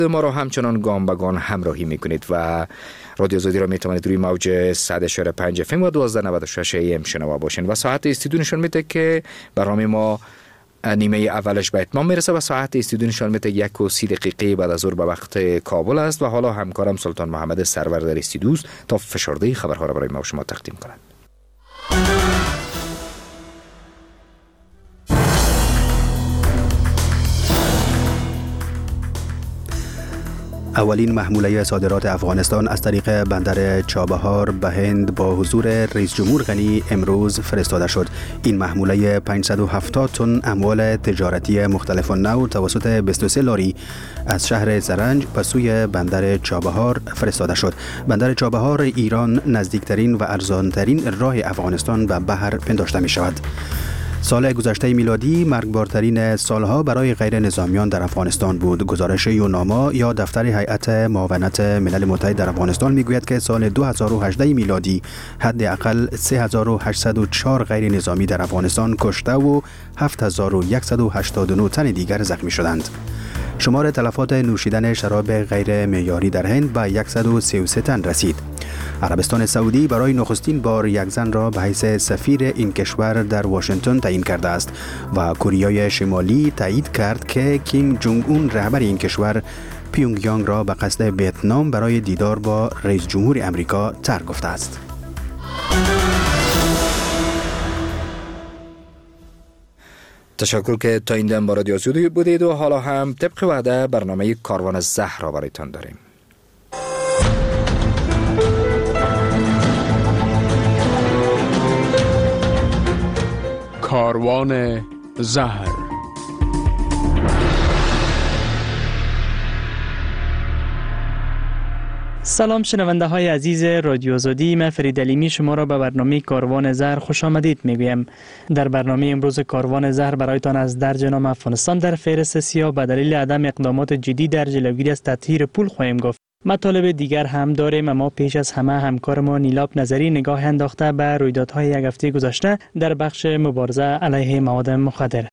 ما را همچنان گام به گام همراهی میکنید و رادیو آزادی را میتوانید روی موج 100.5 FM و 1296 AM شنوا باشین و ساعت استودیو نشان میده که برنامه ما نیمه اولش به اتمام میرسه و ساعت استودیو نشان میده 1:30 بعد از ظهر به وقت کابل است و حالا همکارم سلطان محمد سرور در استودیو است تا فشرده خبرها را برای ما و شما تقدیم کنند. اولین محموله صادرات افغانستان از طریق بندر چابهار به هند با حضور رئیس جمهور غنی امروز فرستاده شد. این محموله 570 تن اموال تجارتی مختلف نوع توسط 23 لاری از شهر زرنج به سوی بندر چابهار فرستاده شد. بندر چابهار ایران نزدیکترین و ارزانترین راه افغانستان به بحر پنداشته می شود. سال گذشته میلادی مرگبارترین سالها برای غیر نظامیان در افغانستان بود. گزارش یوناما یا دفتر هیئت معاونت ملل متحد در افغانستان میگوید که سال 2018 میلادی حداقل 3804 غیر نظامی در افغانستان کشته و 7189 تن دیگر زخمی شدند. شمار تلفات نوشیدن شراب غیر معیاری در هند به 133 تن رسید. عربستان سعودی برای نخستین بار یک زن را به حیث سفیر این کشور در واشنگتن تعیین کرده است و کره شمالی تایید کرد که کیم جونگ اون رهبر این کشور پیونگ یانگ را به قصد ویتنام برای دیدار با رئیس جمهور امریکا ترک گفته است. تشکر که تا این دم با رادیو آزادی بودید و حالا هم طبق وعده برنامه کاروان زهر را برایتان داریم. کاروان زهر. سلام شنونده های عزیز رادیو آزادی، من فرید علیمی شما را به برنامه کاروان زهر خوش آمدید میگویم. در برنامه امروز کاروان زهر برایتان از درج نام افغانستان در فهرست سیاه به دلیل عدم اقدامات جدی در جلوگیری از تطهیر پول خواهیم گفت. مطالب دیگر هم داریم، اما پیش از همه همکار ما نیلاب نظری نگاه انداخته به رویدادهای یک هفته گذشته در بخش مبارزه علیه مواد مخدر.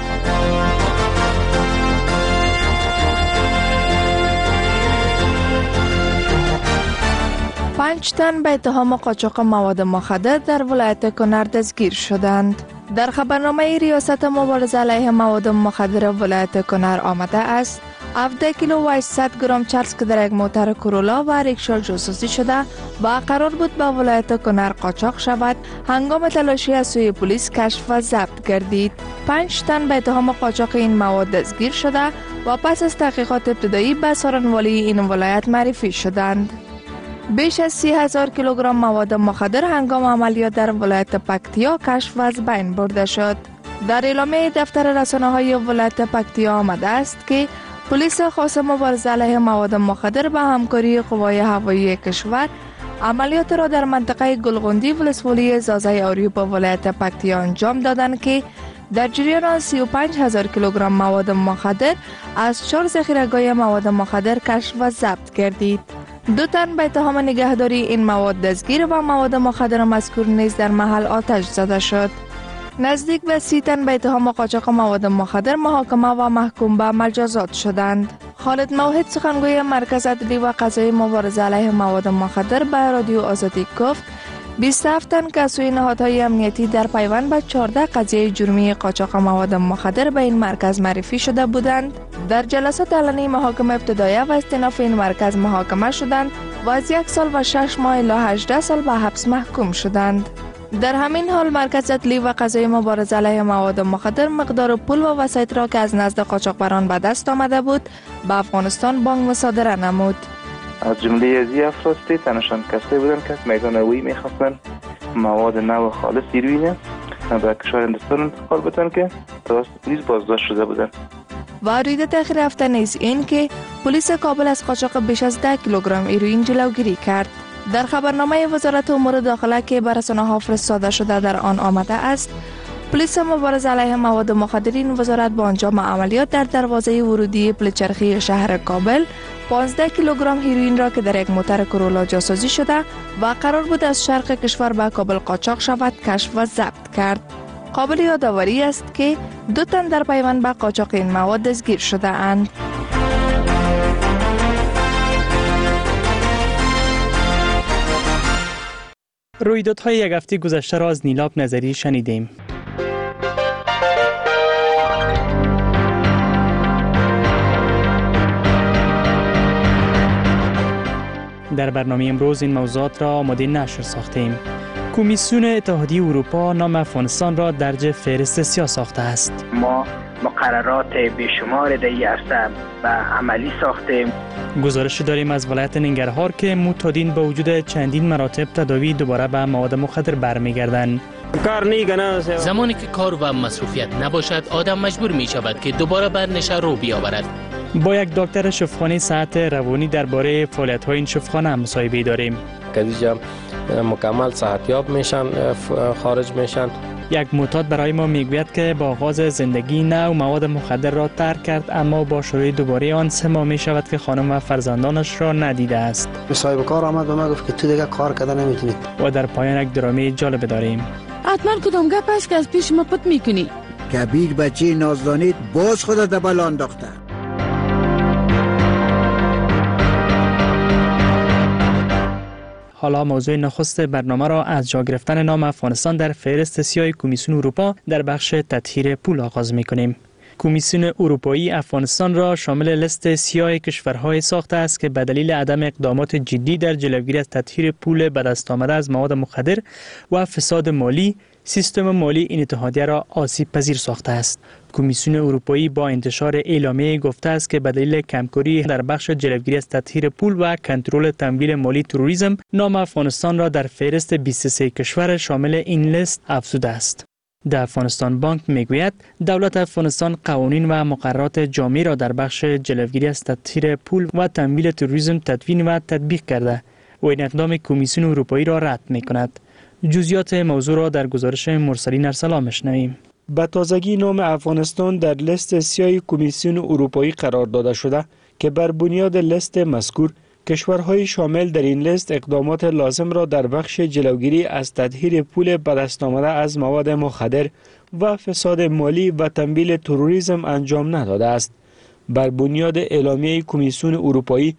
5 تن به اتهام قاچاق مواد مخدر در ولایت کنر دستگیر شدند. در خبرنامه ریاست مبارزه علیه مواد مخدر ولایت کنر آمده است 17 کیلو و 800 گرم چرس که در یک موتر کورولا و ریکشا جاسوسی شده با قرار بود به ولایت کنر قاچاق شود، هنگام تلاشی از سوی پلیس کشف و ضبط گردید. 5 تن به اتهام قاچاق این مواد دستگیر شده و پس از تحقیقات ابتدایی به سارنوالی این ولایت معرفی شدند. بیش از 30,000 کیلوگرم مواد مخدر هنگام عملیات در ولایت پکتیا کشف و از بین برده شد. در اعلامیه دفتر رسانه‌های ولایت پکتیا آمده است که پلیس خاص مبارزه علیه مواد مخدر به همکاری قوای هوایی کشور عملیات را در منطقه گلغندی ولسوالی زازای آریوب ولایت پکتیا انجام دادند که در جریان آن 35,000 کیلوگرم مواد مخدر از 4 ذخیره‌گاه مواد مخدر کشف و ضبط گردید. 2 تن به اتهام نگهداری این مواد دستگیر و مواد مخدر مذکور نیز در محل آتش زده شد. نزدیک به 30 تن به اتهام قاچاق مواد مخدر محاکمه و محکوم به مجازات شدند. خالد موحد سخنگوی مرکز عدلی و قضایی مبارزه علیه مواد مخدر به رادیو آزادی گفت 27 تن که از سوی نهادهای امنیتی در پیوند به 14 قضیه جرمی قاچاق مواد مخدر به این مرکز معرفی شده بودند در جلسات علنی محاکمه ابتدایی و استئناف این مرکز محاکمه شدند و از 1 سال و 6 ماه الی 18 سال به حبس محکوم شدند. در همین حال مرکز عدلی و قضایی مبارزه علیه مواد مخدر مقدار پول و وسایط را که از نزد قاچاقبران به دست آمده بود به افغانستان بانک مصادره نمود. از جمله از افراد تنشان کسایی بودند که میدان اویی میخواستند مواد نو خالص هیروئین به کشور هندوستان انتقال بدن که توسط پلیس بازداشت شده بودند. و رویداد تأخیر هفته نیز این که پلیس کابل از قاچاق بیش از 10 کیلوگرم هیروئین جلوگیری کرد. در خبرنامه وزارت امور داخله که به رسانه‌ها فرستاده شده در آن آمده است پلیس مبارزه علیه مواد مخدرین وزارت با انجام عملیات در دروازه ورودی پلچرخی شهر کابل 15 کیلوگرم هیروئین را که در یک موتر کورولا جاسازی شده و قرار بود از شرق کشور به کابل قاچاق شود کشف و ضبط کرد. قابل یادآوری است که 2 تن در پیوند به قاچاق این مواد دستگیر شده اند. رویدادهای یک هفته گذشته را از نیلاب نظری شنیدیم. در برنامه امروز این موضوعات را آماده نشر ساختیم. کمیسیون اتحادیه اروپا نام افغانستان را درج فهرست سیاه ساخته است. ما مقررات بیشمار در این عرصه به عملی ساختیم. گزارش داریم از ولایت ننگرهار که معتادین با وجود چندین مراتب تداوی دوباره به مواد مخدر برمیگردند. زمانی که کار و مصروفیت نباشد آدم مجبور می شود که دوباره به نشه رو بیاورد. با یک دکتر شفاخانه صحت روانی درباره فعالیت‌های این شفاخانه مصاحبه داریم. کدیجا مکمل صحتیاب میشن، خارج میشن. یک معتاد برای ما میگوید که با آغاز زندگی نو مواد مخدر را ترک کرد، اما با شروع دوباره آن 3 ماه می شود که خانم و فرزندانش را ندیده است. صاحب کار آمد به من گفت که تو دیگه کار کردن نمیتونی. و در پایان یک درامه جالب داریم. حتما کدام گپ است که از پیش ما پت میکنی؟ کبیر بچه نازدانید باز خود دبل انداخته. حالا موضوع نخست برنامه را از جا گرفتن نام افغانستان در فهرست سیاه کمیسیون اروپا در بخش تطهیر پول آغاز می‌کنیم. کمیسیون اروپایی افغانستان را شامل لیست سیاه کشورهای ساخته است که به دلیل عدم اقدامات جدی در جلوگیری از تطهیر پول به دست آمده از مواد مخدر و فساد مالی، سیستم مالی این اتحادیه را آسیب پذیر ساخته است. کمیسیون اروپایی با انتشار اعلامیه گفته است که به دلیل کمکاری در بخش جلوگیری از تطهیر پول و کنترل تمویل مالی تروریسم، نام افغانستان را در فهرست 23 کشور شامل این لیست افزوده است. در افغانستان بانک میگوید دولت افغانستان قوانین و مقررات جامع را در بخش جلوگیری از تطهیر پول و تمویل تروریسم تدوین و تطبیق کرده و این اقدام کمیسیون اروپایی را رد میکند. جزئیات موضوع را در گزارش مرسلین ارسلان میشنویم. به تازگی نام افغانستان در لیست سیاه کمیسیون اروپایی قرار داده شده که بر بنیاد لیست مذکور کشورهای شامل در این لیست اقدامات لازم را در بخش جلوگیری از تطهیر پول به دست آمده از مواد مخدر و فساد مالی و تمویل تروریسم انجام نداده است. بر بنیاد اعلامیه کمیسیون اروپایی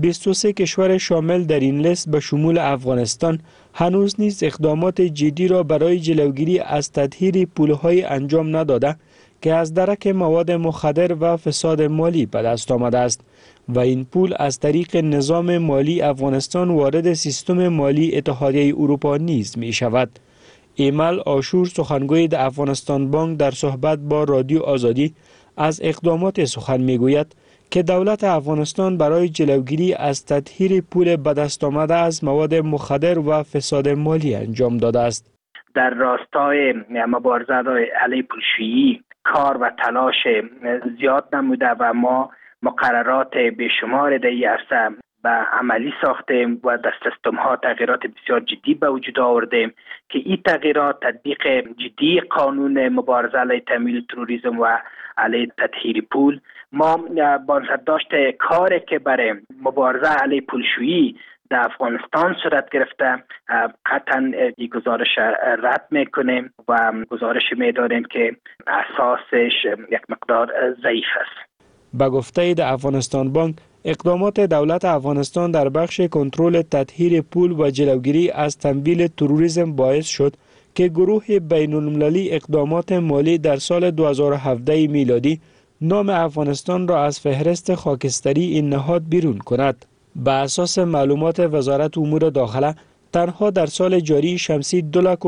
23 کشور شامل در این لیست به شمول افغانستان هنوز نیز اقدامات جدی را برای جلوگیری از تطهیر پولهای انجام نداده که از درک مواد مخدر و فساد مالی به دست آمده است و این پول از طریق نظام مالی افغانستان وارد سیستم مالی اتحادیه اروپا نیز می شود. ایمل آشور سخنگوی در افغانستان بانک در صحبت با رادیو آزادی از اقدامات سخن می گوید که دولت افغانستان برای جلوگیری از تطهیر پول به دست آمده از مواد مخدر و فساد مالی انجام داده است. در راستای مبارزه علیه پولشویی کار و تلاش زیاد نموده و ما مقررات بیشمار در این عرصه به عملی ساختیم و در سیستم ها تغییرات بسیار جدی به وجود آوردیم که این تغییرات تطبیق جدی قانون مبارزه علیه تمویل تروریسم و علیه تطهیر پول، ما بازداشت کاری که برای مبارزه علیه پولشویی در افغانستان صورت گرفته قطعا این گزارش رد میکنیم و گزارش میداریم که اساسش یک مقدار ضعیف است. به گفته در افغانستان بانک اقدامات دولت افغانستان در بخش کنترل تطهیر پول و جلوگیری از تمویل تروریسم باعث شد که گروه بین‌المللی اقدامات مالی در سال 2017 میلادی نام افغانستان را از فهرست خاکستری این نهاد بیرون کند. به اساس معلومات وزارت امور داخله تنها در سال جاری شمسی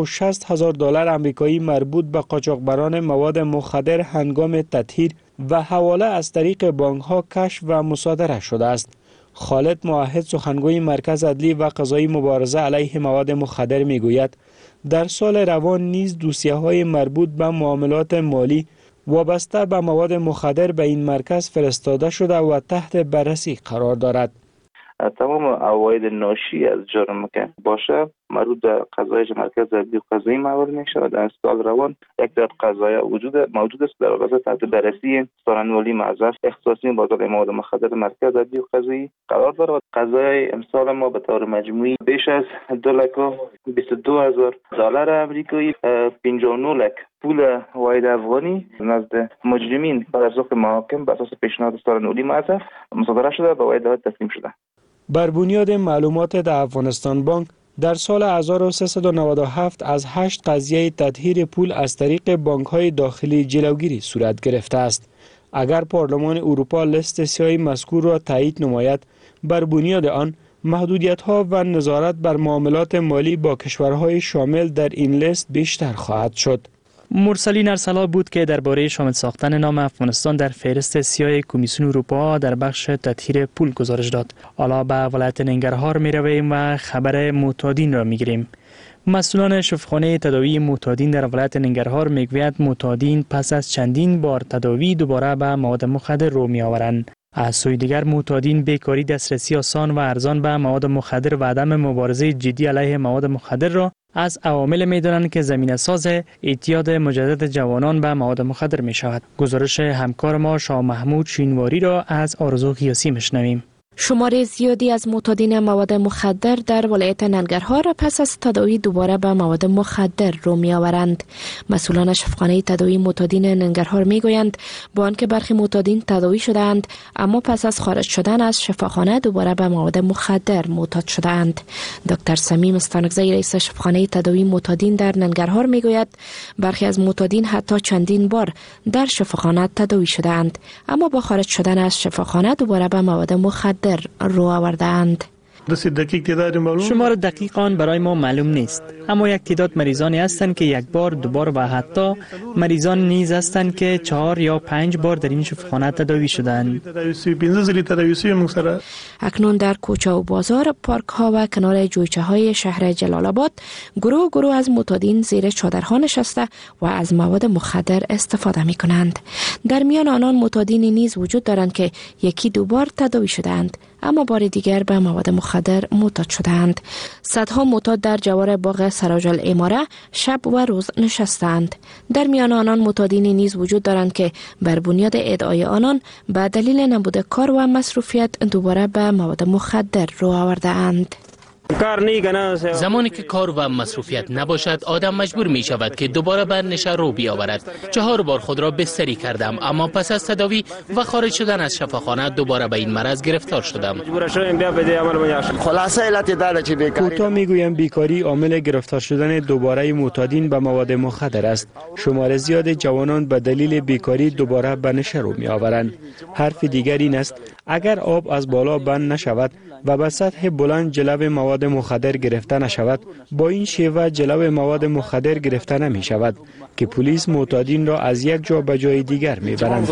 $260,000 آمریکایی مربوط به قاچاقبران مواد مخدر هنگام تطهیر و حواله از طریق بانک‌ها کشف و مصادره شده است. خالد موحد سخنگوی مرکز عدلی و قضایی مبارزه علیه مواد مخدر میگوید در سال روان نیز دوسیه‌های مربوط به معاملات مالی وابسته به مواد مخدر به این مرکز فرستاده شده و تحت بررسی قرار دارد. تمام عواید ناشی از جرم که باشه مربوط به قضایای مرکز عدلی و قضایی محول می شود. در سال روان یک تعداد قضایا موجود است در واقع تحت بررسی سخنگوی معظف اختصاصی بازار مواد مخدر مرکز عدلی و قضایی قرار دارد. قضایای امسال ما به طور مجموعی بیش از $222,000 آمریکایی 59 لک پول واحد افغانی نزد مجرمین بر اساس محاکم بر اساس پیشنهاد سخنگوی معظف مصادره شده و واحد تسلیم شده. بر بنیاد معلومات در افغانستان بانک در سال 1397 از 8 قضیه تطهیر پول از طریق بانک‌های داخلی جلوگیری صورت گرفته است. اگر پارلمان اروپا لیست سیاه مذکور را تایید نماید، بر بنیاد آن محدودیت‌ها و نظارت بر معاملات مالی با کشورهای شامل در این لیست بیشتر خواهد شد. مرسلین ارسلا بود که درباره شامل ساختن نام افغانستان در فهرست سیاه کمیسیون اروپا در بخش تطهیر پول گزارش داد. حالا به ولایت ننگرهار می رویم و خبر معتادین را می گیریم. مسئولان شفاخانه تداوی معتادین در ولایت ننگرهار میگویند معتادین پس از چندین بار تداوی دوباره به مواد مخدر رو می آورند. از سوی دیگر معتادین بیکاری، دسترسی آسان و ارزان به مواد مخدر و عدم مبارزه جدی علیه مواد مخدر را از عوامل می‌دانند که زمینه ساز اعتیاد مجدد جوانان به مواد مخدر می شود. گزارش همکار ما شاه محمود شینواری را از آرزو قیاسی میشنویم. شمار زیادی از معتادین مواد مخدر در ولایت ننگرهار پس از تداوی دوباره به مواد مخدر رو می آورند. مسئولان شفاخانه تداوی معتادین ننگرهار می گویند با آنکه برخی معتادین تداوی شدند، اما پس از خارج شدن از شفاخانه دوباره به مواد مخدر معتاد شدند. دکتر سمیم استانکزی رئیس شفاخانه تداوی معتادین در ننگرهار می گوید برخی از معتادین حتی چندین بار در شفاخانه تداوی شدند، اما با خارج شدن از شفاخانه دوباره به مواد مخدر رو آوردند. شمار دقیق آن برای ما معلوم نیست، اما یک تعداد مریضانی هستند که یک بار، دو بار و حتی مریضان نیز هستند که 4 یا 5 بار در این شفاخانه تداوی شدند. اکنون در کوچه و بازار، پارک ها و کنار جویچه های شهر جلال آباد گروه از معتادین زیر چادرها نشسته و از مواد مخدر استفاده می کنند. در میان آنان معتادینی نیز وجود دارند که یکی دو بار تداوی شدند، اما بار دیگر به مواد مخدر معتاد شدند. صدها معتاد در جوار باغ سراج الاماره شب و روز نشستند. در میان آنان معتادینی نیز وجود دارند که بر بنیاد ادعای آنان به دلیل نبود کار و مصروفیت دوباره به مواد مخدر رو آورده‌اند. زمانی که کار و مصروفیت نباشد، آدم مجبور می شود که دوباره به نشه رو بیاورد. 4 بار خود را بستری کردم، اما پس از تداوی و خارج شدن از شفاخانه دوباره به این مرض گرفتار شدم. کوتاه میگویم بیکاری عامل گرفتار شدن دوباره معتادین به مواد مخدر است. شمار زیاد جوانان به دلیل بیکاری دوباره به نشه رو می آورند. حرف دیگر این است اگر آب از بالا بند نشود و به سطح بلند جلو مواد مخدر گرفته نشود، با این شیوه جلو مواد مخدر گرفته نمی شود که پلیس معتادین را از یک جا به جای دیگر می برند.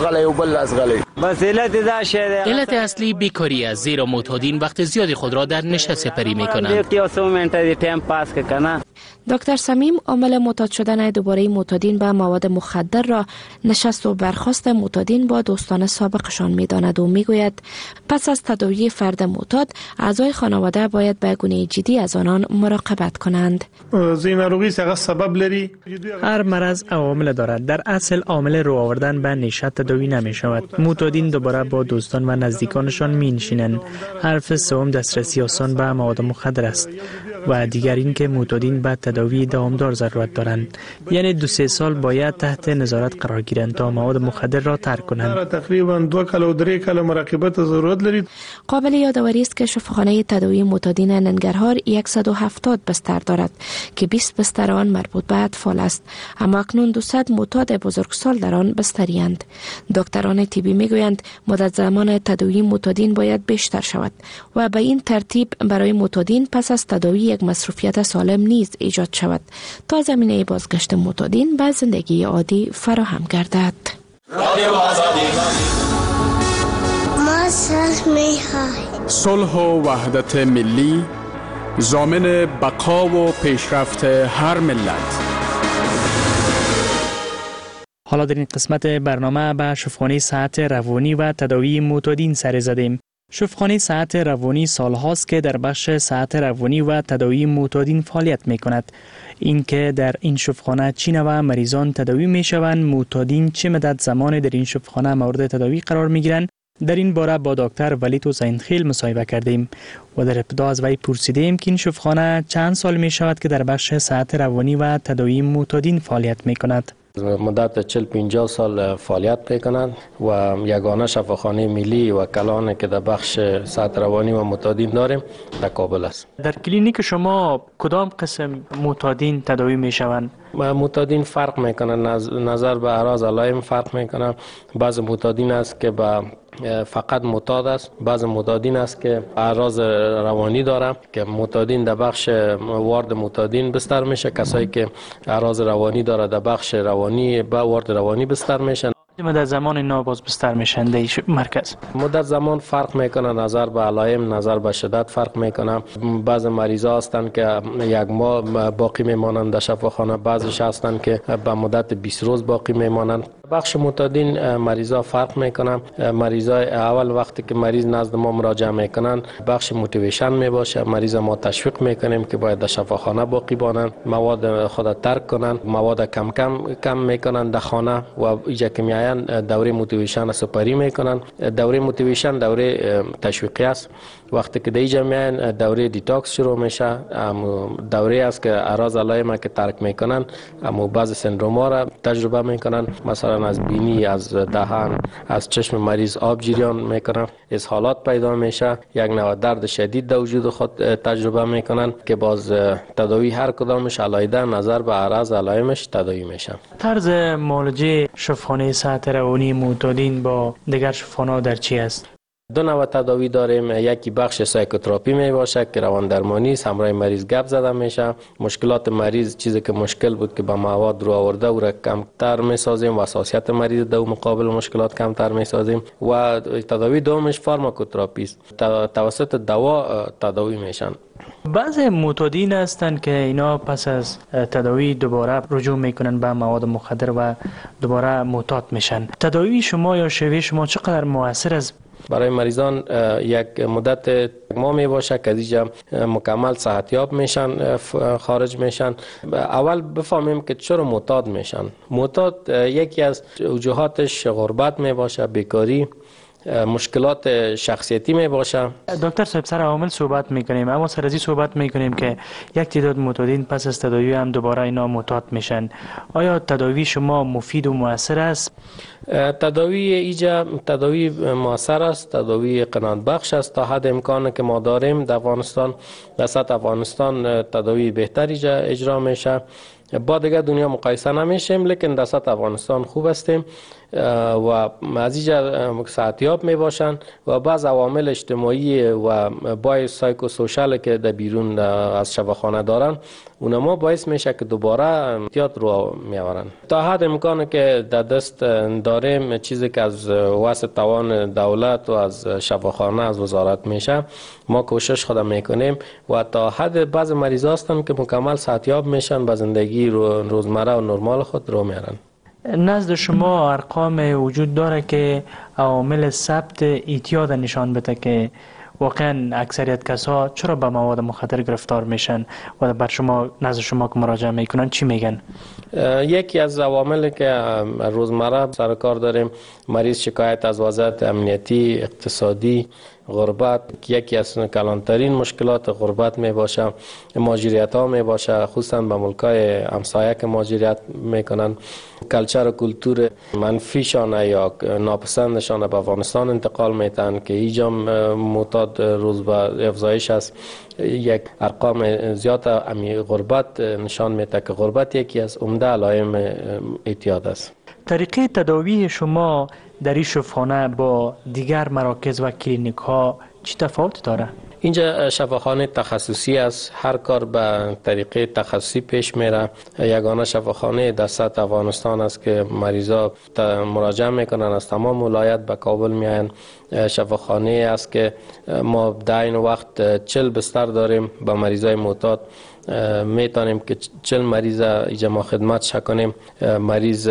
علت اصلی بیکاری است، زیرا معتادین وقت زیادی خود را در نشه سپری می کنند. دکتر سمیم عامل معتاد شدن دوباره معتادین به مواد مخدر را نشست و برخاست معتادین با دوستان سابقشان می‌داند و می‌گوید پس از تداوی فرد معتاد، اعضای خانواده باید به گونه جدی از آنان مراقبت کنند. هر مرض عوامل دارد. در اصل عامل رو آوردن به نشه تداوی نمی‌شود. معتادین دوباره با دوستان و نزدیکانشان می‌نشینند. حرف سوم دسترسی آسان به مواد مخدر است و دیگر این که معتادین به تداوی دوامدار ضرورت دارند، یعنی 2-3 سال باید تحت نظارت قرار گیرند تا مواد مخدر را ترک کنند. تقریبا 2 و 3 کال مراقبت ضرورت دارید. قابل یادآوری است که شفاخانه تداوی معتادین ننگرهار 170 بستر دارد که 20 بستر آن مربوط به اطفال است، اما اکنون 200 معتاد بزرگسال در آن بستری‌اند. دکتران طبی میگویند مدت زمان تداوی معتادین باید بیشتر شود و به این ترتیب برای معتادین پس از تداوی یک مصروفیت سالم نیز ایجاد شود تا زمینه بازگشت معتادین به زندگی عادی فراهم گردد. صلح و وحدت ملی ضامن بقا و پیشرفت هر ملت. حالا در این قسمت برنامه به شفاخانه صحت روانی و تداوی معتادین سر زدیم. شفاخانه صحت روانی سالهاست که در بخش صحت روانی و تداوی معتادین فعالیت می کند. این که در این شفاخانه چه نوع مریضان تداوی می شوند، معتادین چه مدت زمان در این شفاخانه مورد تداوی قرار می گیرند، در این باره با دکتر ولید حسین خیل مصاحبه کردیم و در ابتدا از وی پرسیدیم که این شفاخانه چند سال می شود که در بخش صحت روانی و تداوی معتادین فعالیت می کند. مدت 40-50 سال فعالیت میکنند و یگانه شفاخانه ملی و کلان که در بخش صحت روانی و معتادین داریم در کابل است. در کلینیک شما کدام قسم معتادین تداوی میشوند؟ معتادین فرق میکنن، نظر به اعراض علائم فرق میکنن. بعض معتادین است که با فقط معتاد است، بعض معتادین است که اعراض روانی داره که معتادین در بخش وارد معتادین بستر میشه، کسایی که اعراض روانی داره در بخش روانی با وارد روانی بستر میشن. مدت زمان اینا باز بستر میشن در مرکز؟ مدت زمان فرق میکنه، نظر به علائم، نظر به شدت فرق میکنه. بعض مریضا هستن که 1 ماه باقی میمانند در شفاخانه، بعضش هستن که به مدت 20 روز باقی میمانند. بخش معتادین مریضا فرق میکنن. مریضا اول وقتی که مریض نزد ما مراجعه میکنن بخش موتیویشن میباشه، مریض ما تشویق میکنیم که باید در شفاخانه باقی بانن، مواد خود ترک کنن، مواد کم میکنن در خانه و اینجا که میاین دوره موتیویشن سپری میکنن. دوره موتیویشن دوره تشویقی است. وقتی که دیجا میاین دوره دیتاکس شروع میشه، دوره است که اعراض علائم که ترک میکنن، اما بعض سندروما را تجربه میکنن، مثلا از بینی، از دهان، از چشم مریض آب جریان میکنن، اسهالات پیدا میشه، یک نوع درد شدید در وجود خود تجربه میکنن که باز تداوی هر کدامش علیحده نظر به اعراض علائمش تداوی میشه. طرز معالجه شفاخانه صحت روانی معتادین با دیگر شفاخانه‌ها در چی است؟ 2 نوع تداوی داریم. یکی بخش سایکوتراپی می باشه که روان درمانی است، همراه مریض گپ زده میشه، مشکلات مریض چیزی که مشکل بود که با مواد رو آورده او را کمتر می سازیم و حساسیت مریض در مقابل مشکلات کمتر می سازیم. و تداوی دومش فارماکوتراپی است، توسط دوا تداوی میشن. بعض معتادین هستند که اینا پس از تداوی دوباره رجوع میکنن به مواد مخدر و دوباره معتاد میشن. تداوی شما یا شیوه شما چقدر مؤثر است؟ برای مریضان یک مدت ما می باشه که دیجا مکمل صحتیاب میشن، خارج میشن. اول بفهمیم که چرا معتاد میشن. معتاد یکی از وجوهاتش غربت می باشه، بیکاری، مشکلات شخصیتی می باشه. دکتر صاحب سر عوامل صحبت میکنیم، اما سر ازی صحبت میکنیم که یک تعداد معتادین پس از تداوی هم دوباره اینا معتاد میشن. آیا تداوی شما مفید و مؤثر است؟ تداوی ایجا تداوی مؤثر است، تداوی قناعت بخش است. تا حد امکان که ما داریم در افغانستان، در سطح افغانستان تداوی بهتری اجرا میشه. با دیگه دنیا مقایسه نمیشیم، لیکن در سطح افغانستان خوب هستیم و از اینجا صحتیاب می باشن و بعض عوامل اجتماعی و با سایکو سوشال که در بیرون از شفاخانه دارن اونما باعث میشه که دوباره احتیاط رو میآورن. تا حد امکانه که در دست داریم چیزی که از واسه توان دولت و از شفاخانه از وزارت میشه ما کوشش خود میکنیم و تا حد بعض مریضا هستن که مکمل صحتیاب میشن، به زندگی روزمره و نرمال خود رو میارن. نزد شما ارقام وجود داره که عوامل ثبت اعتیاد نشان بده که واقعا اکثریت کسا چرا به مواد مخدر گرفتار میشن و بر شما نزد شما که مراجعه میکنن چی میگن؟ یکی از عواملی که روزمره سر کار داریم مریض شکایت از وضعیت امنیتی، اقتصادی، غربت. یکی از کلانترین مشکلات غربت می باشه، مهاجرت ها می باشه، خصوصا به ملکای همسایه که مهاجرت میکنن. کلچر و کلتور منفیشان یا ناپسندشان به افغانستان انتقال میتن که اینجا معتاد روز به افزایش است. یک ارقام زیاد غربت نشان میده که غربت یکی از عمده علائم اعتیاد است. طریقه تداوی شما در این شفاخانه با دیگر مراکز و کلینیک ها چی تفاوت داره؟ اینجا شفاخانه تخصصی است، هر کار به طریقه تخصصی پیش میره. یگانه شفاخانه در سطح افغانستان است که مریضا مراجعه میکنن، از تمام ولایت به کابل میاین. شفاخانه است که ما در این وقت 40 بستر داریم با مریضای معتاد. میتونیم که 40 مریض اینجا ما خدمت کنیم. مریض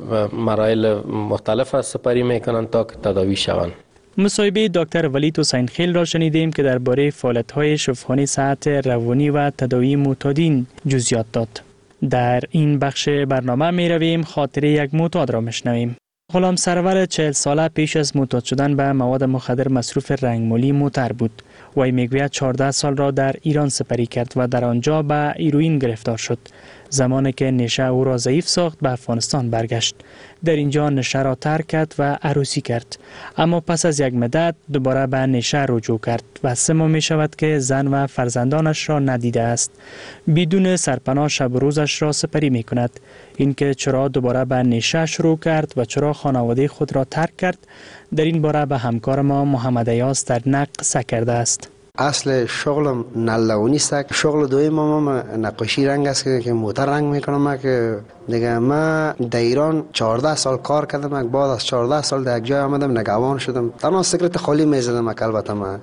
مراحل مختلف سپری میکنن تا که تداوی شوند. مصاحبه دکتر ولید حسین خیل را شنیدیم که درباره فعالیت‌های شفاخانه صحت روانی و تداوی معتادین جزئیات داد. در این بخش برنامه می رویم خاطره یک معتاد را میشنویم. غلام سرور 40 ساله پیش از معتاد شدن به مواد مخدر مصروف رنگمالی معتر بود. وی میگوید 14 سال را در ایران سپری کرد و در آنجا به هیروئین گرفتار شد. زمانی که نشه او را ضعیف ساخت به افغانستان برگشت. در اینجا نشه را ترک کرد و عروسی کرد. اما پس از یک مدت دوباره به نشه رجوع کرد و 3 ماه می شود که زن و فرزندانش را ندیده است. بدون سرپناه شب و روزش را سپری می کند. اینکه چرا دوباره به نشه شروع کرد و چرا خانواده خود را ترک کرد، در این باره به همکار ما محمد ایاز در نق قصه کرده است. اصل شغلم نلونی است. شغل دویم نقاشی رنگ است که موتر رنگ میکنم. که دیگه من در ایران 14 سال کار کردم. بعد از 14 سال در یک جای آمدم نگهبان شدم. تنها سکرت خالی میزدم. البته من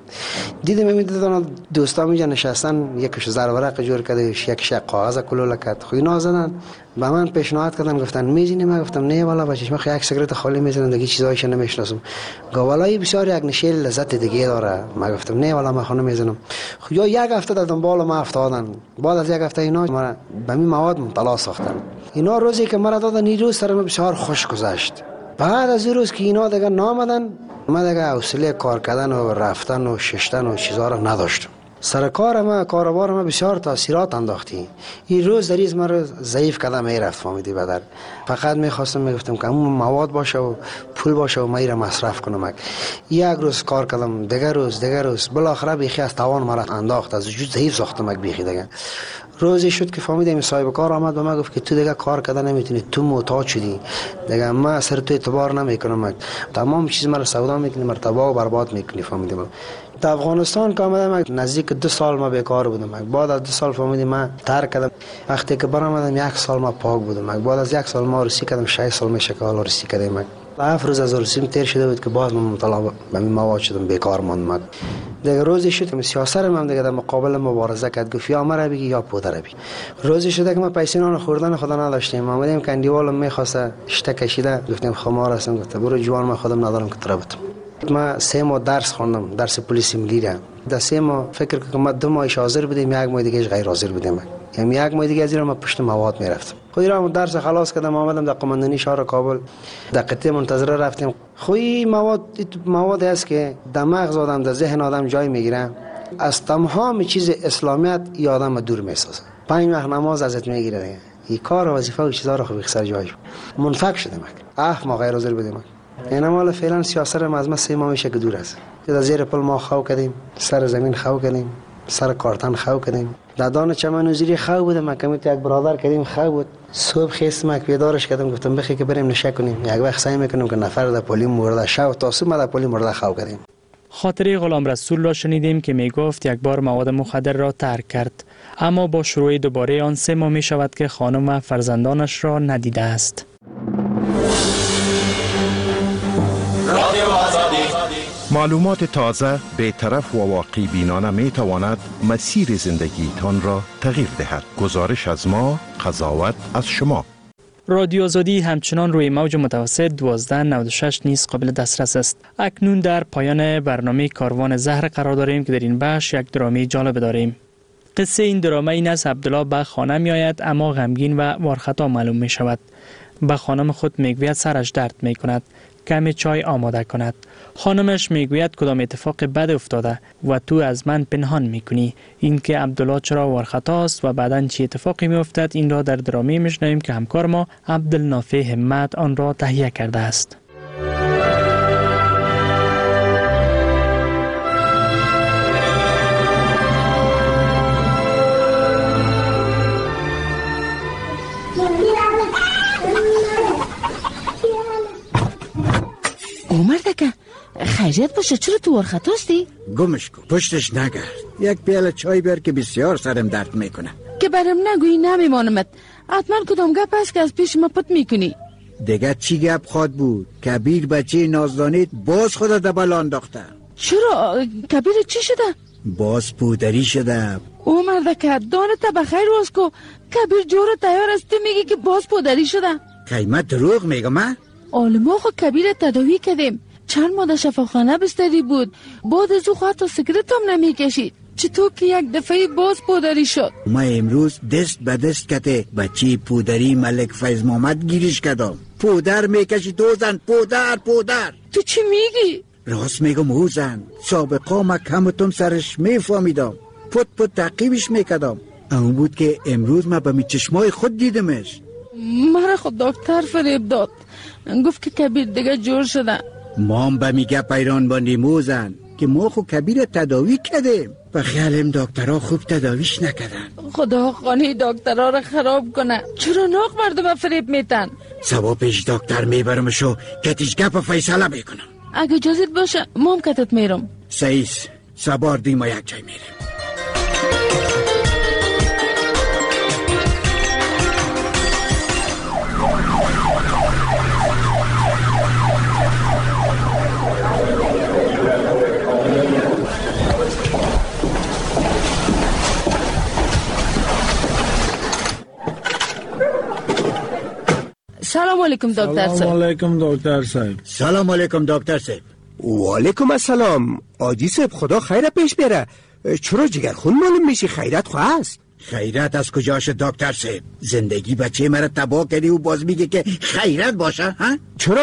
دیدم دوستا میجا نشستن، یکیش زرورق جور کرده، یکیش کاغذ کلول کرد. خو اینا زدن به من پیشنهاد کردن، گفتن میزینی؟ من گفتم نه والا بچش، من یک سکرت خالی میزنم، دیگه چیزایش نمیشناسم. گوالای بسیار یک نشیل لذت دیگه داره. من گفتم نه والا من خونه میزنم. خو یا یک هفته در دنبال ما افتادن. بعد از یک هفته اینا ما به این مواد مبتلا ساختن. اینا روزی که مرا دادن این روز سرم بسیار خوش گذشت. بعد از این روز که اینا دیگه نامدن، من دیگه حوصله کار کردن و رفتن و ششتن و چیزا را نداشتم. سر کاربار ما بسیار تاثیرات انداختی. این روز در من رو ضعیف کردم میرفت. فهمیدی بدر فقط میخواستم میگفتم که اون مواد باشه و پول باشه و من مصرف کنم. یک روز کار کردم، دیگر روز بالاخره بیخی از توان مرا انداخت. از وجود ضعیف ساختم بیخی. دیگه روزی شد که فهمیدم صاحب کار آمد به من گفت که تو دیگه کار کردن نمیتونی، تو محتاج شدی، دیگه من سر تو اعتبار نمیکنم. تمام چیز مرا سودا میکنی، مرا تباه و برباد میکنی. فهمیدم در افغانستان که آمدم نزدیک 2 سال ما بیکار بودم. بعد از 2 سال فهمیدم من ترک کردم. وقتی که برآمدم 1 سال ما پاک بودم. بعد از 1 سال ما عروسی کردم. 6 سال میشه که حالا عروسی کردم. 7 روز از عروسیم تیر شده بود که باز من مبتلا به این مواد شدم، بیکار ماندم. دیگه روزی شد که سیاستم هم دیگه در مقابل مبارزه کرد، گفت یا مرا بگی یا پدر بگی. روزی شده که ما پیسه نان خوردن خدا نداشتیم. اومدیم کندیوالم میخواسته شته کشیده، گفتیم خمار هستم. گفت برو جوان، من خودم ندارم که تربتم. من 3 ماه درس خوندم، درس پلیس ملی را. در 3 ماه فکر کنم ما 2 ماهش حاضر بودیم، 1 ماه دیگه غیر حاضر بودیم. یعنی 1 ماه دیگه از این ما پشت مواد میرفتم. خودی را درس خلاص کردم، آمدم در قماندانی شهر کابل، در قطعه منتظره رفتیم. خوی مواد است که در مغز آدم، در ذهن آدم جای میگیره، از تمام چیز اسلامیت ای آدم دور میسازه. 5 وقت نماز ازت میگیره دیگه. این کار و وظیفه و چیزا رو خوب سر جای منفک شدم. ما غیر حاضر بودیم. اینا مال فعلا سیاست ما از ما 3 ماه میشه که دور است. در زیر پل ما خو کردیم، سر زمین خو کردیم، سر کارتن خو کردیم. در دان چمن وزیری خو بودم. کمیت یک برادر کردیم خو بود. صبح خیستم که بیدارش کردم، گفتم بخی که بریم نشه کنیم. یک وقت سعی میکنم که نفر در پلی مرده شو تا صبح در پلی مرده خو کردیم. خاطره غلام رسول را شنیدیم که میگفت یک بار مواد مخدر را ترک کرد، اما با شروع دوباره آن 3 ماه می شود که خانم و فرزندانش را ندیده است. معلومات تازه، بی‌طرف و واقعی بینانه می تواند مسیر زندگیتان را تغییر دهد. گزارش از ما، قضاوت از شما. رادیو آزادی همچنان روی موج متوسط 1296 نیز قابل دسترس است. اکنون در پایان برنامه کاروان زهر قرار داریم که در این بخش یک درامی جالب داریم. قصه این درامه این است: عبدالله به خانه می آید اما غمگین و وارخطا معلوم می شود. به خانم خود میگوید سرش درد می کند، کمی چای آماده کند. خانمش میگوید کدام اتفاق بد افتاده و تو از من پنهان میکنی. این که عبدالله چرا وارخطا است و بعداً چه اتفاقی میافتد، این را در درامی میشنویم که همکار ما عبدالنافع همت آن را تهیه کرده است. مردکه خیریت باشه، چرا تو وارخطاستی؟ گمش کن، پشتش نگرد. یک پیاله چای بیار که بسیار سرم درد میکنه. که برم نگویی نمیمانمت. حتما کدام گپ است که از پیش ما پت میکنی. دیگه چی گپ خواد بود؟ کبیر بچه نازدانیت باز خودت دبل انداخته. چرا؟ کبیر چی شده؟ باز پودری شده. او مردکه دانت بخیر واس کو. کبیر جور تیار است، میگی که باز پودری شده. قیمت دروغ میگم من؟ ما خو کبیر تداوی کردیم، چند ماه در شفاخانه بستری بود. بعد از او خواهد تا سیگرت هم نمیکشید. چطور که یک دفعه باز پودری شد؟ ما امروز دست به دست کته بچه پودری ملک فیض محمد گیریش کردم. پودر میکشی دوزن، پودر. تو چی میگی؟ راست میگم اوزن، سابقا ما کمتون سرش میفهمیدم، پت پت تعقیبش میکدم. اون بود که امروز ما به می چشمای خود دیدمش. مرا خود دکتر فریب داد، گفت که کبیر دیگه جور شده. ما هم به میگه پیران باندیم اوزن که ما خود کبیر تداوی کردیم و خیالیم دکترها خوب تداویش نکردن. خدا خانه دکترها را خراب کنه، چرا ناق مردم فریب میتن؟ سبا پیش دکتر میبرمشو کتیش گپ فیصله میکنم. اگه اجازت باشه ما هم کتت میرم. سعیس سبار دیم و یک جای میریم. سلام علیکم دکتر صاحب. سلام علیکم دکتر صاحب. سلام علیکم دکتر صاحب. و علیکم السلام. آجی صاحب خدا خیر پیش بره. چرا جگرخون معلوم میشی؟ خیرت خواست؟ خیرت از کجاش دکتر صاحب؟ زندگی بچه مرا تباه کردی و باز میگه که خیرت باشه ها؟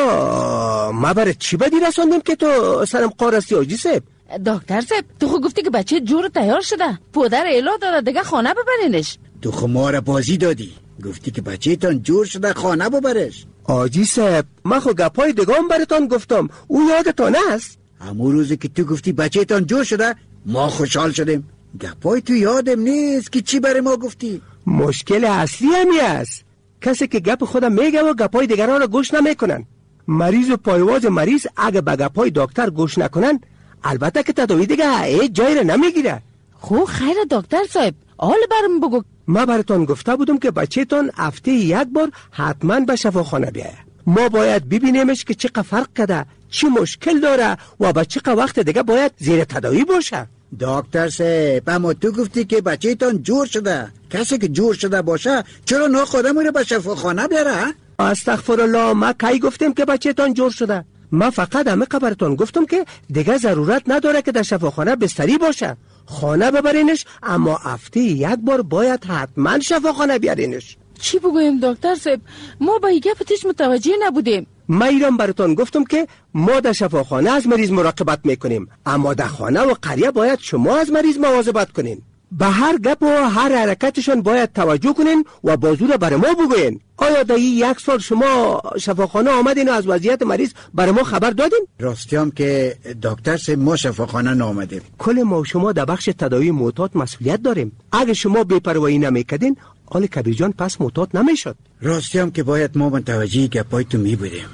چرا ما برای چی بدی رساندم که تو سرم قارستی آجی صاحب؟ دکتر صاحب تو خود گفتی که بچه جور تیار شده، پدر اعلا داده دیگه خانه ببرینش. تو خود ما را بازی دادی، گفتی که بچه تان جور شده خانه ببرش. آجی صاحب من خود گپای دگام براتان گفتم، او یادتان است؟ همون روزی که تو گفتی بچه تان جور شده ما خوشحال شدیم. گپای تو یادم نیست که چی برای ما گفتی. مشکل اصلی همی است، کسی که گپ خودم میگه و گپای دیگران را گوش نمیکنن. مریض و پایواز مریض اگه به گپای دکتر گوش نکنن البته که تداوی دیگه هیچ جایی را نمیگیره. خب خیر دکتر صاحب حال برم بگو. ما براتون گفته بودم که بچه تان هفته یک بار حتما به شفاخانه بیایه. ما باید ببینیمش که چقدر فرق کرده، چی مشکل داره و به چقدر وقت دیگه باید زیر تداوی باشه. دکتر صاحب اما تو گفتی که بچه تان جور شده، کسی که جور شده باشه چرا ناخوده میره به شفاخانه بیاره؟ استغفرالله، ما کی گفتیم که بچه تان جور شده؟ ما فقط همه خبرتون گفتم که دیگه ضرورت نداره که در شفاخانه بستری باشه. خانه ببرینش، اما هفته یک بار باید حتما شفاخانه بیارینش. چی بگویم دکتر صاحب؟ ما با این گپتش متوجه نبودیم. ما ایران براتون گفتم که ما در شفاخانه از مریض مراقبت میکنیم، اما در خانه و قریه باید شما از مریض مواظبت کنین. به هر گپ و هر حرکتشون باید توجه کنین و بازو را برای ما بگوین. آیا در یک سال شما شفاخانه آمدین و از وضعیت مریض برای ما خبر دادین؟ راستی هم که دکتر صاحب ما شفاخانه نآمدیم. کل ما شما در بخش تداوی معتاد مسئولیت داریم. اگه شما بی‌پروایی نمیکردین آل کبیر جان پس معتاد نمیشد. راستی هم که باید ما متوجه گپای تو می بودیم.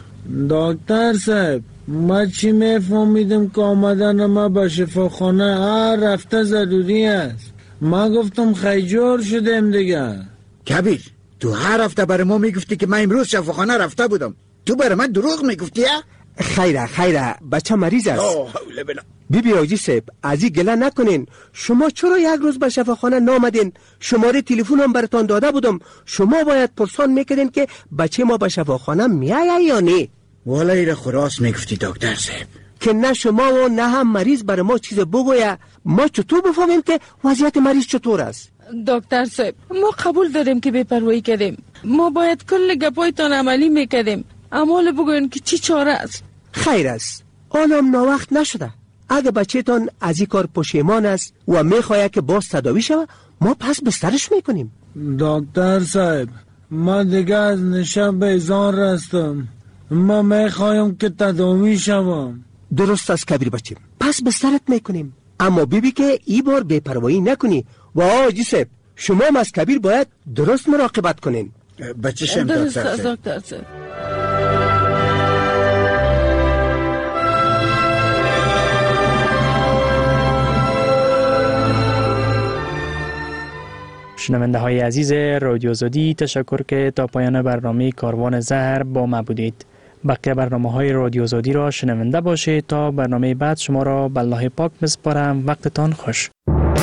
دکتر صاحب ما چی میفهمیدم که آمدن ما به شفاخانه هر رفته ضروری است. ما گفتم خیجور شدیم دیگه. کبیر تو هر هفته برای ما میگفتی که من امروز شفاخانه رفته بودم، تو برای من دروغ میگفتی؟ خیره بچه مریض است. بیبی آجی صاحب از این گله نکنین. شما چرا یک روز به شفاخانه نامدین؟ شماره تلفن هم براتون داده بودم، شما باید پرسان میکردین که بچه ما به شفاخانه میایه یا نه. والا ایره خراس میگفتی دکتر صاحب که نه شما و نه هم مریض برای ما چیز بگویه. ما چطور بفهمیم که وضعیت مریض چطور است؟ دکتر صاحب ما قبول داریم که بی‌پروایی کردیم، ما باید کل گپایتان عملی میکردیم، اما بگوین که چی چاره است. خیر است، آنم ناوقت نشده. اگه بچه تان از این کار پشیمان است و میخواهد که باز تداوی شود ما پس بسترش میکنیم. دکتر صاحب ما دیگه از نشه بیزار رستم، ما میخوایم که تداوی شوم. درست است کبیر بچه، پس بسترت میکنیم، اما بیبی که ای بار بی‌پروایی نکنی. و آجی صاحب شما هم از کبیر باید درست مراقبت کنین. بچه‌شم دکتر صاحب. شنونده های عزیز رادیو آزادی، تشکر که تا پایان برنامه کاروان زهر با ما بودید. بقیه برنامه های رادیو آزادی را شنونده باشید. تا برنامه بعد شما را به الله پاک میسپارم. وقتتان خوش.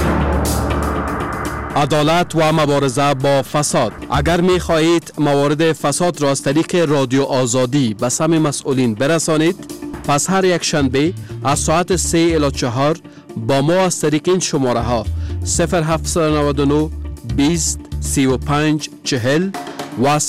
عدالت و مبارزه با فساد. اگر می خواهید موارد فساد را از طریق رادیو آزادی به سمع مسئولین برسانید، پس هر یک شنبه از ساعت 3 الی 4 با ما از طریق این شماره ها 0799 20 35 40 و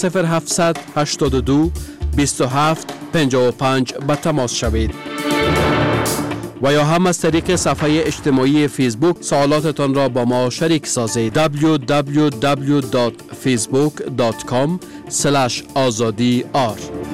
0782 27 55 به تماس شوید. و یا هم از طریق صفحه اجتماعی فیسبوک سوالاتتان را با ما شریک سازید. www.facebook.com/azadi